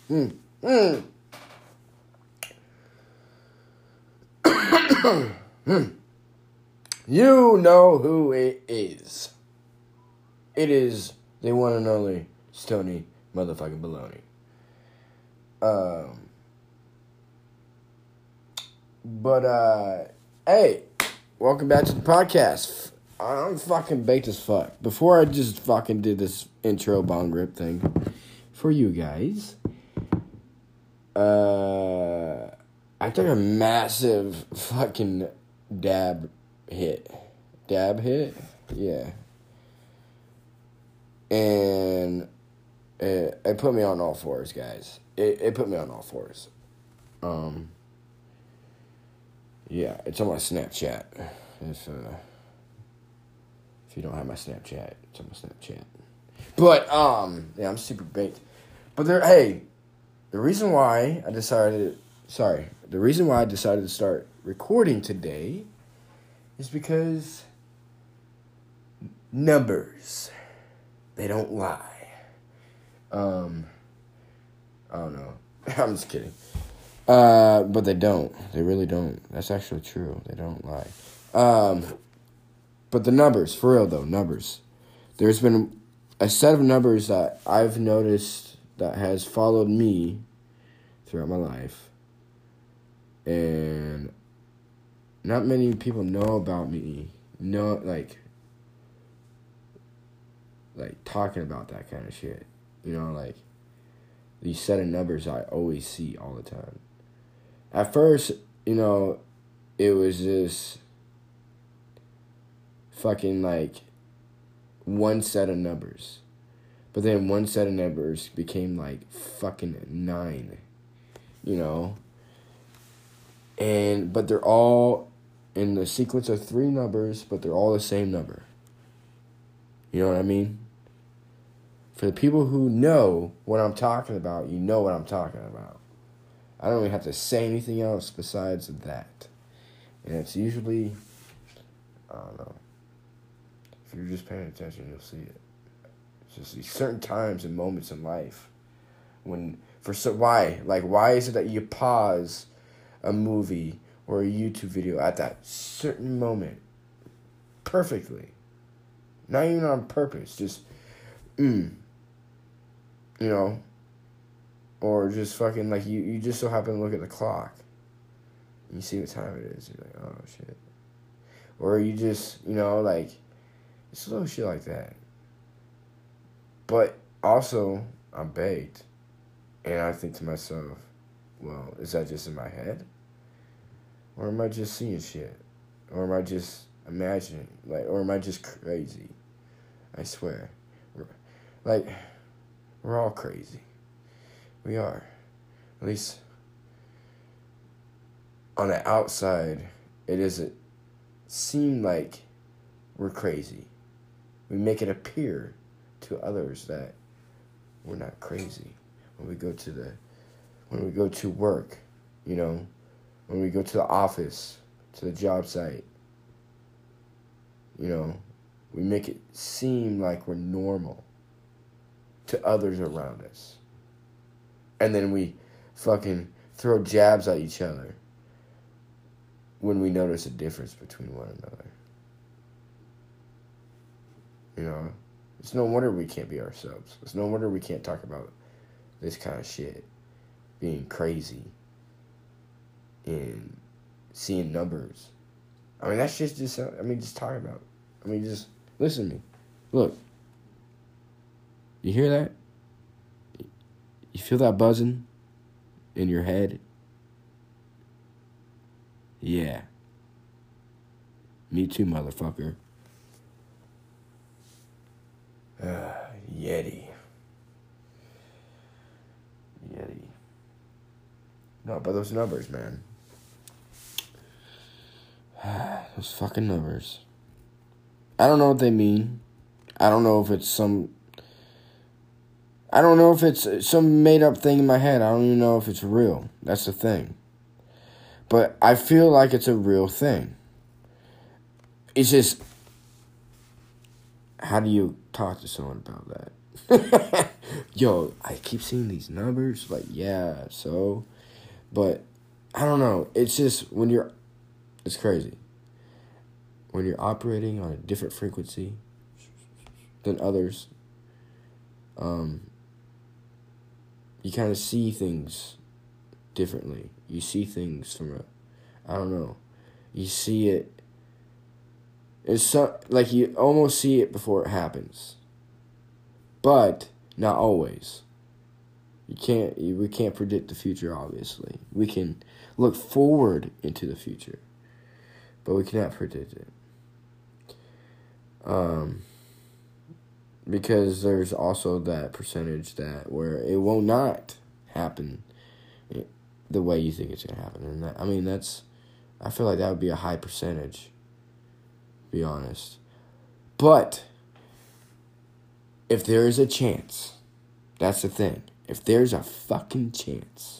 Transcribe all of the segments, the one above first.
You know who it is. It is the one and only Stony motherfucking Baloney. Hey, welcome back to the podcast. I'm fucking baked as fuck. Before I just fucking did this intro bong rip thing for you guys, I took a massive fucking dab hit. Dab hit? Yeah. And it put me on all fours, guys. It put me on all fours. Yeah, it's on my Snapchat. If you don't have my Snapchat, it's on my Snapchat. But yeah, I'm super baked. But the reason why I decided to start recording today is because numbers, they don't lie. I don't know. I'm just kidding. But they don't. They really don't. That's actually true. They don't lie. But the numbers, for real though, numbers. There's been a set of numbers that I've noticed that has followed me throughout my life. And not many people know about me. Like talking about that kind of shit. You know, like these set of numbers I always see all the time. At first, you know, it was just fucking like one set of numbers. But then one set of numbers became like fucking 9. You know? But they're all in the sequence of 3 numbers, but they're all the same number. You know what I mean? For the people who know what I'm talking about, you know what I'm talking about. I don't even have to say anything else besides that. And it's usually, I don't know. If you're just paying attention, you'll see it. It's just these certain times and moments in life why is it that you pause a movie or a YouTube video at that certain moment perfectly? Not even on purpose, just, you know, or just fucking, like, you just so happen to look at the clock. You see what time it is. You're like, oh, shit. Or you just, you know, like, it's a little shit like that. But also, I'm baked. And I think to myself, well, is that just in my head? Or am I just seeing shit? Or am I just imagining? Or am I just crazy? I swear. We're all crazy. We are. At least on the outside, it doesn't seem like we're crazy. We make it appear to others that we're not crazy. When we go to work, you know, when we go to the office, to the job site, you know, we make it seem like we're normal to others around us. And then we fucking throw jabs at each other when we notice a difference between one another. You know, it's no wonder we can't be ourselves. It's no wonder we can't talk about this kind of shit. Being crazy and seeing numbers. I mean, that's just talk about it. Just listen to me. Look. You hear that? You feel that buzzing in your head? Yeah. Me too, motherfucker. Yeti. No, but those numbers, man. Those fucking numbers. I don't know what they mean. I don't know if it's some made up thing in my head. I don't even know if it's real. That's the thing. But I feel like it's a real thing. It's just, how do you talk to someone about that? yo, I keep seeing these numbers. Like, yeah, so. But, I don't know. It's just it's crazy. When you're operating on a different frequency than others, you kind of see things differently. You see things I don't know. You see it. It's like you almost see it before it happens. But not always. We can't predict the future, obviously. We can look forward into the future, but we cannot predict it. Because there's also that percentage where it will not happen the way you think it's gonna happen, and I feel like that would be a high percentage. To be honest, but if there is a chance, that's the thing. If there's a fucking chance,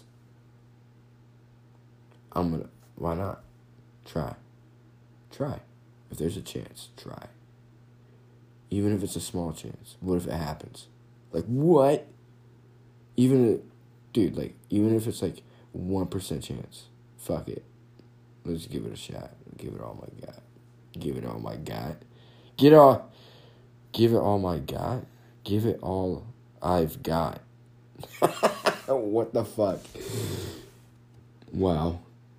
why not? Try. If there's a chance, try. Even if it's a small chance. What if it happens? Like, what? Even if it's like 1% chance. Fuck it. Let's give it a shot. Give it all my God. Give it all my God. Give it all my God. Give it all I've got. What the fuck? Wow.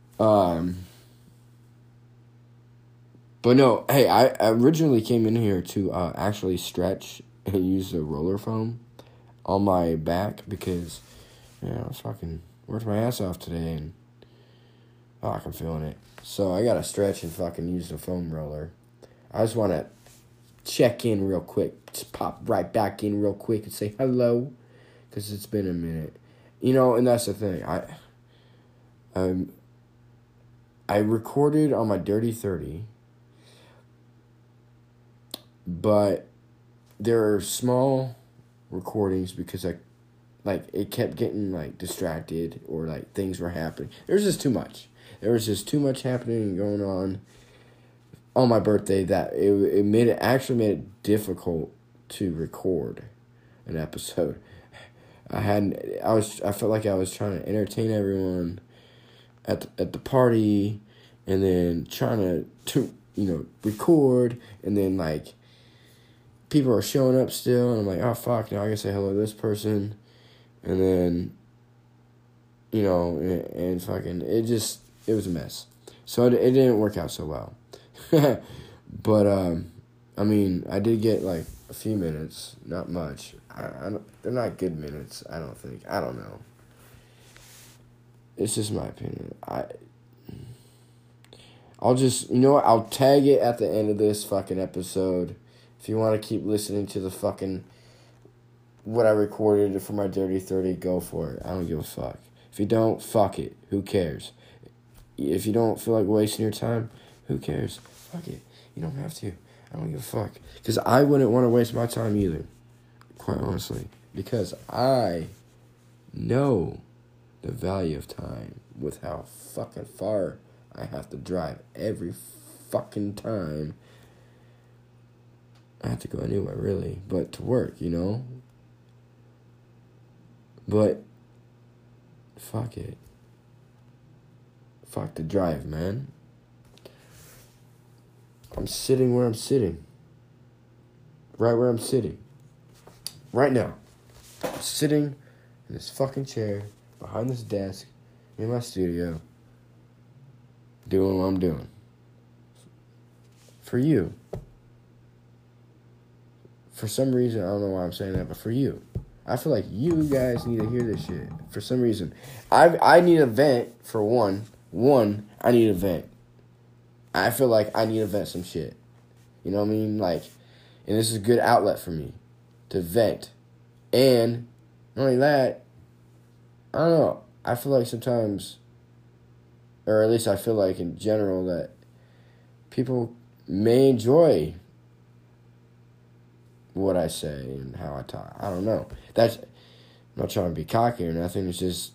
But no, hey, I originally came in here to actually stretch and use the roller foam on my back because, I was fucking worked my ass off today and I'm feeling it. So I gotta stretch and fucking use the foam roller. I just want to check in real quick, just pop right back in real quick and say hello because it's been a minute. And that's the thing. I recorded on my Dirty 30, but there are small recordings because it kept getting distracted or things were happening. There was just too much. There was just too much happening and going on my birthday that it made it difficult to record an episode. I felt like I was trying to entertain everyone at the party, and then trying to record, and then people are showing up still, and I'm like, oh fuck, now I gotta say hello to this person, and then and fucking it was a mess, so it didn't work out so well. But I did get a few minutes, not much. They're not good minutes, I don't think. I don't know. It's just my opinion. I'll just, I'll tag it at the end of this fucking episode. If you want to keep listening to the fucking, what I recorded for my Dirty 30, go for it. I don't give a fuck. If you don't, fuck it. Who cares? If you don't feel like wasting your time, who cares? Fuck it. You don't have to. I don't give a fuck. Because I wouldn't want to waste my time either. Quite honestly. Because I know the value of time with how fucking far I have to drive every fucking time. I have to go anywhere, really. But to work, But fuck it. Fuck the drive, man. I'm sitting where I'm sitting. Right where I'm sitting. Right now. I'm sitting in this fucking chair behind this desk in my studio doing what I'm doing. For you. For some reason, I don't know why I'm saying that, but for you. I feel like you guys need to hear this shit. For some reason. I need a vent, for one. I need a vent. I feel like I need to vent some shit. You know what I mean? And this is a good outlet for me to vent. And not only that, I don't know. I feel like sometimes, or at least I feel like in general, that people may enjoy what I say and how I talk. I don't know. I'm not trying to be cocky or nothing. It's just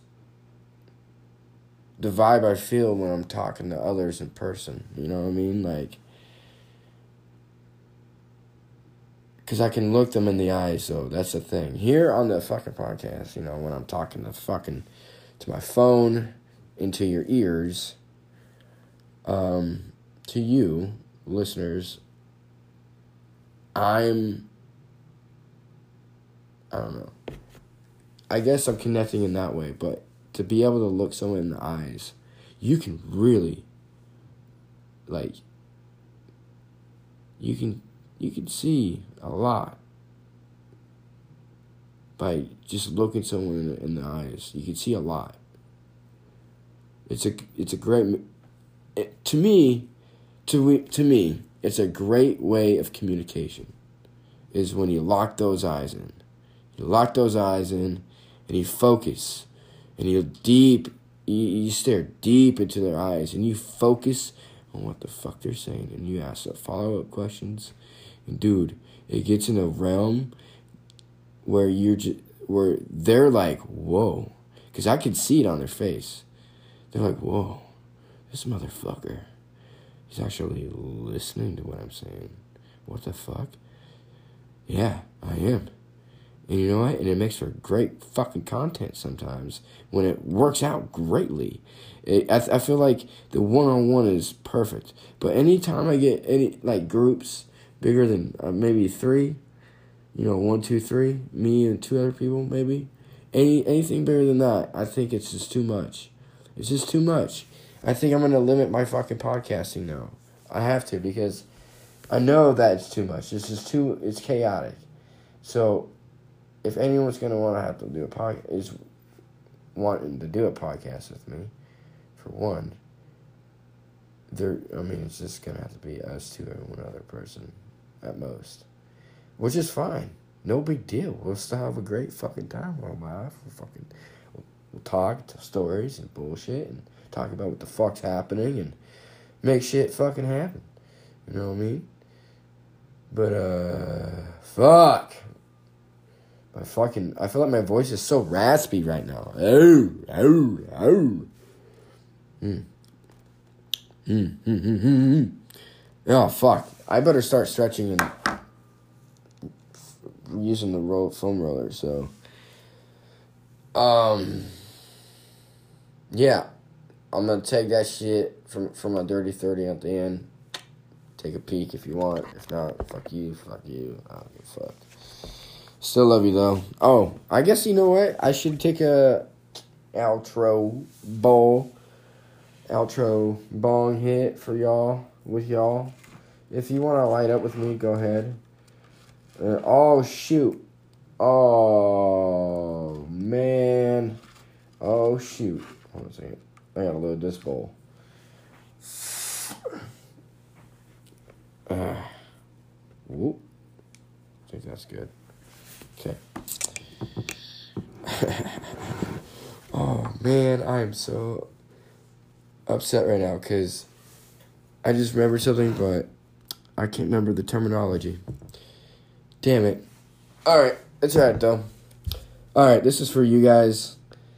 the vibe I feel when I'm talking to others in person. You know what I mean? because I can look them in the eyes, though. That's the thing. Here on the fucking podcast, you know, when I'm talking to my phone, into your ears, to you, listeners, I don't know. I guess I'm connecting in that way, but to be able to look someone in the eyes, you can really, like, you can see a lot by just looking someone in the eyes. You can see a lot. It's a great, to me, it's a great way of communication, is when you lock those eyes in. You lock those eyes in, and you focus, and you stare deep into their eyes, and you focus on what the fuck they're saying, and you ask follow-up questions. And dude, it gets in a realm where where they're like, whoa, because I can see it on their face. They're like, whoa, this motherfucker, he's actually listening to what I'm saying. What the fuck? Yeah, I am. And you know what? And it makes for great fucking content sometimes when it works out greatly. I feel like the one-on-one is perfect. But anytime I get any, like, groups bigger than maybe 3, 1, 2, 3, me and 2 other people maybe, anything bigger than that, I think it's just too much. It's just too much. I think I'm going to limit my fucking podcasting now. I have to, because I know that it's too much. It's chaotic. So if anyone's going to want to have to do a podcast, wanting to do a podcast with me, for one, it's just going to have to be us 2 and one other person at most, which is fine. No big deal. We'll still have a great fucking time. We'll laugh. We'll talk, tell stories and bullshit, and talk about what the fuck's happening, and make shit fucking happen. You know what I mean? But, fuck. I feel like my voice is so raspy right now. Oh, fuck. I better start stretching and using the foam roller, so. Yeah. I'm gonna take that shit from my Dirty 30 at the end. Take a peek if you want. If not, fuck you. I don't give a fuck. Still love you, though. Oh, I guess you know what? I should take a outro bong hit for y'all, with y'all. If you want to light up with me, go ahead. Oh, shoot. Oh, man. Oh, shoot. Hold on a second. I gotta load this bowl. Whoop. I think that's good. Okay. Oh, man, I am so upset right now because I just remembered something, but I can't remember the terminology. Damn it. Alright, it's alright, though. Alright, this is for you guys.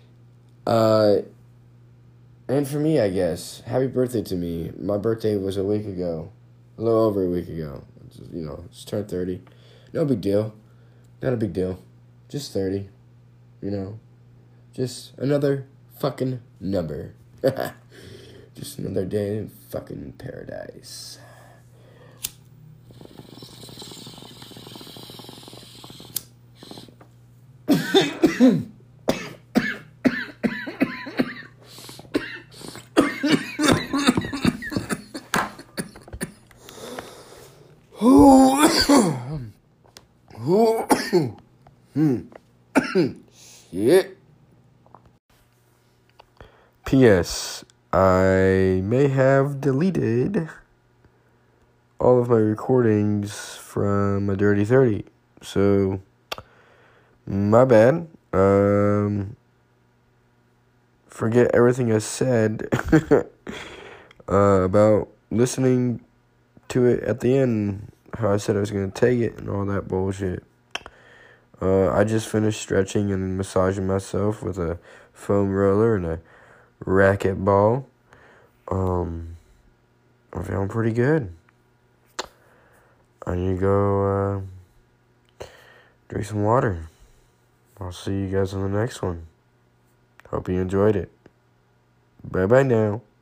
And for me, I guess. Happy birthday to me. My birthday was a week ago. A little over a week ago. Just turned 30. No big deal. Not a big deal. Just 30. Just another fucking number. Just another day in fucking paradise. Shit. P.S. I may have deleted all of my recordings from a Dirty 30. So, my bad. Forget everything I said about listening to it at the end. How I said I was going to take it and all that bullshit. I just finished stretching and massaging myself with a foam roller and a racquetball. I'm feeling pretty good. I need to go drink some water. I'll see you guys on the next one. Hope you enjoyed it. Bye-bye now.